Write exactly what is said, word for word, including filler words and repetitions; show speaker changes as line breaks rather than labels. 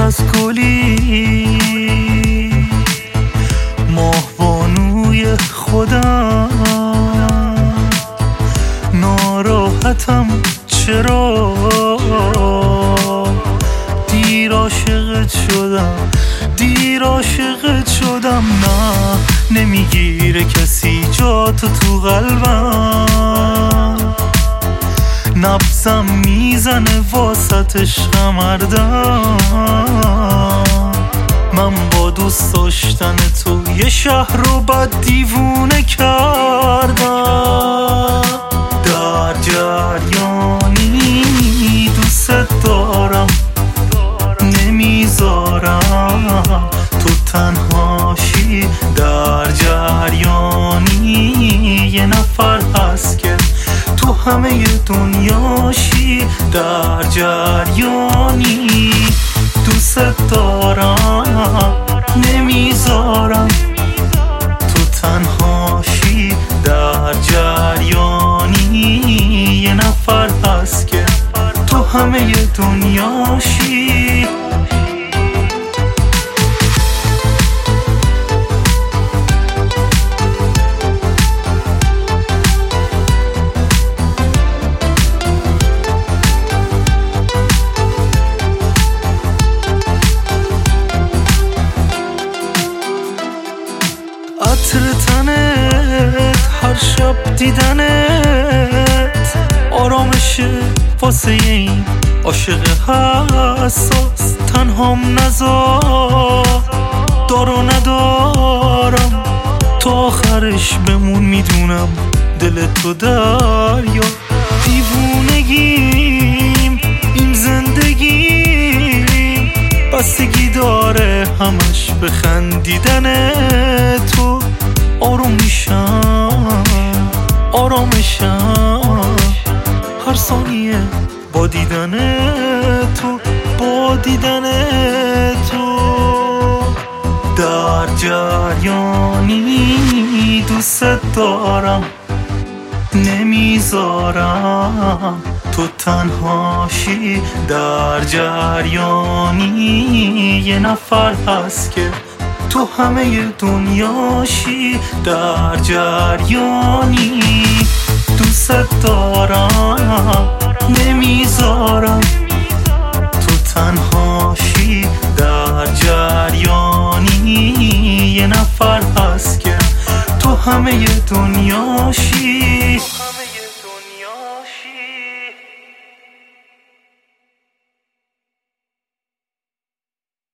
از گلی ماهبانوی خودم، ناراحتم چرا دیر عاشقت شدم، دیر عاشقت شدم. نه نمیگیره کسی جاتو تو قلبم، نبضم میزنه واسط عشقم هردم. من با دوست داشتن تو یه شهر رو بد دیوونه کردم. در جریانی دوست دارم، نمیذارم تو تنهاشی. در جریانی یه نفر هست که تو همه دنیاشی. در جریانی دوست دارم، نمیذارم تو تنهاشی. در جریانی یه نفر هست که تو همه دنیاشی. عطر تنت، هر شب دیدنت آرامشه واسه این عاشق حساس. تنهام نذار، دارو ندارم تا آخرش بمون. میدونم دل تو دریا، دیوونگیم این زندگیم، بستگی داره همش به خندیدن تو. آروم میشم، آرامشم هر ثانیه با دیدن تو، با دیدن تو. در جریانی دوست دارم، نمیذارم تو تنهاشی. در جریانی یه نفر هست که تو همه دنیاشی. در جریانی دوست دارم، نمیذارم تو تنهاشی. در جریانی یه نفر هست که تو همه دنیاشی.